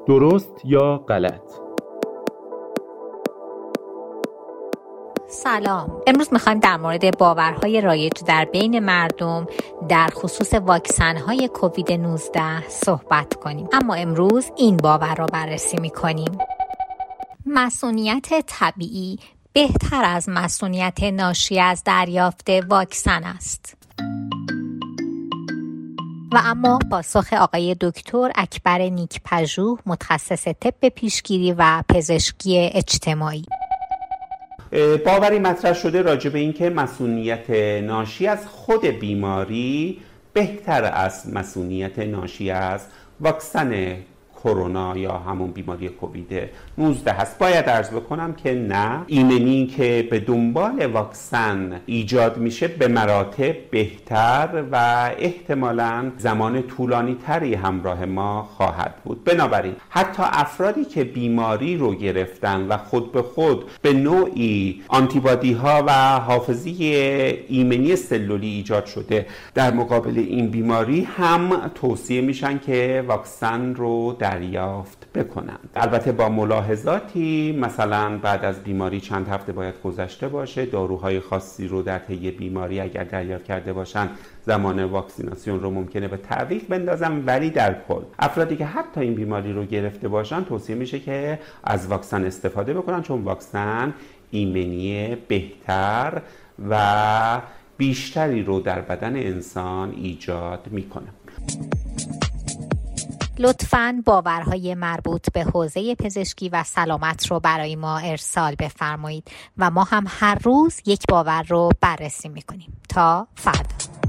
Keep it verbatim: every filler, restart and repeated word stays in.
درست یا غلط؟ سلام. امروز میخوایم در مورد باورهای رایج در بین مردم در خصوص واکسن‌های کووید نوزده صحبت کنیم. اما امروز این باور را بررسی میکنیم. مسئولیت طبیعی بهتر از مسئولیت ناشی از دریافت واکسن است. و اما پاسخ آقای دکتر اکبر نیک‌پژوه، متخصص طب پیشگیری و پزشکی اجتماعی. باوری مطرح شده راجع به این که مسئولیت ناشی از خود بیماری بهتر از مسئولیت ناشی از واکسن کرونا یا همون بیماری کووید نوزده هست. باید عرض بکنم که نه، ایمنی که به دنبال واکسن ایجاد میشه به مراتب بهتر و احتمالاً زمان طولانی تری همراه ما خواهد بود. بنابراین حتی افرادی که بیماری رو گرفتن و خود به خود به نوعی آنتیبادی ها و حافظه ایمنی سلولی ایجاد شده در مقابل این بیماری هم توصیه میشن که واکسن رو دریافت بکنند. البته با ملاحظاتی، مثلا بعد از بیماری چند هفته باید گذشته باشه، داروهای خاصی رو در طی بیماری اگر دریافت کرده باشن زمان واکسیناسیون رو ممکنه به تعویق بندازن، ولی در کل افرادی که حتی این بیماری رو گرفته باشن توصیه میشه که از واکسن استفاده بکنن، چون واکسن ایمنی بهتر و بیشتری رو در بدن انسان ایجاد میکنه. لطفاً باورهای مربوط به حوزه پزشکی و سلامت رو برای ما ارسال بفرمایید و ما هم هر روز یک باور رو بررسی میکنیم. تا فردا.